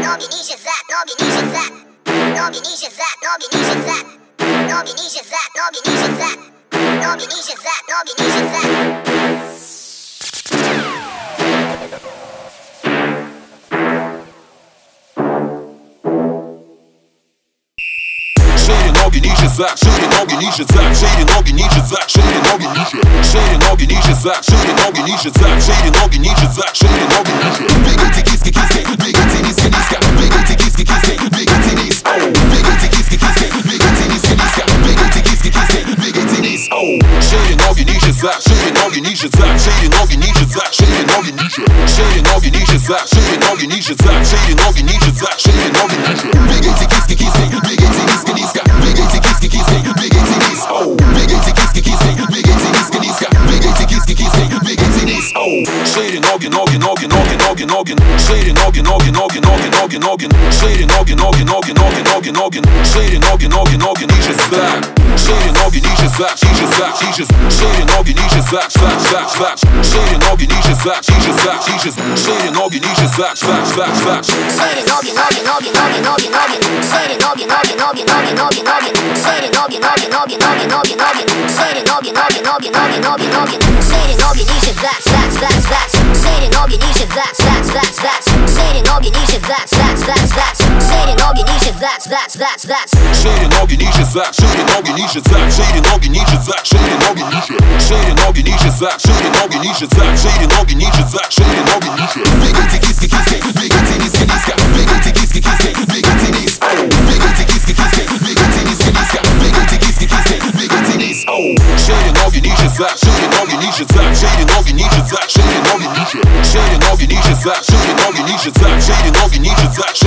Nogi niže zad, nogi niže zad. Nogi niže zad, nogi niže zad. Nogi niže zad, nogi niže zad. Nogi niže zad, nogi niže zad. Шире ноги ниже зад, шире ноги ниже зад, шире ноги ниже зад, шире ноги ниже. Шире ноги ниже зад, шире ноги ниже зад, шире ноги ниже зад, шире ноги ниже. Двигайте киски, киски, двигайте низко, низко. Двигайте киски, киски, двигайте низ. Двигайте киски, киски, двигайте низко, низко. Двигайте киски, киски, двигайте низ. Шире ноги ниже зад, шире ноги ниже зад, шире ноги ниже зад, шире ноги ниже. Шире ноги ниже зад, шире ноги ниже зад, шире ноги ниже зад, шире ноги ниже. Двигайте киски, киски, двигайте низко, низко. Двигайте киски, киски, двигайте низ. Двигайте киски, киски, двигайте низко, низко. Двигайте киски, киски, двигайте низ. Шире ноги, ноги, ноги, ноги, ноги, ноги. Шире ноги, ноги, ноги, ноги, ноги, ноги. Шире ноги, ноги, ноги, ноги, ноги, ноги. Шире ноги, ноги, ноги, ниже зад. Шире ноги ниже зад, ниже зад, ниже. Шире ноги ниже зад, зад, зад, зад. Шире ноги ниже зад, ниже зад, ниже. Шире ноги ниже зад, зад, зад, зад. Шире ноги, ноги, ноги, ноги, ноги, ноги. Шире ноги, ноги, ноги, ноги, ноги, ноги. Шире ноги, ноги, ноги, ноги, ноги, ноги. Шире ноги, ноги, ноги, ноги, ноги, ноги. Шире ноги ниже зад, зад, зад, зад. Шире ноги ниже зад, зад, зад, зад. Шире ноги ниже зад, зад, зад, зад. Шире ноги ниже зад, зад, зад, зад. Шире ноги ниже зад, шире ноги ниже зад, шире ноги ниже зад, шире ноги ниже. Шире ноги ниже зад, шире ноги ниже зад, шире ноги ниже зад, шире ноги ниже. Двигайте киски, киски, двигайте низко, низко. Двигайте киски, киски, двигайте низ. Двигайте киски, киски, двигайте низко, низко. Двигайте киски, киски, двигайте низ. Шире ноги ниже зад, шире ноги ниже зад, шире ноги ниже зад, шире ноги ниже. Шире ноги ниже зад, шире ноги ниже зад, шире ноги ниже зад.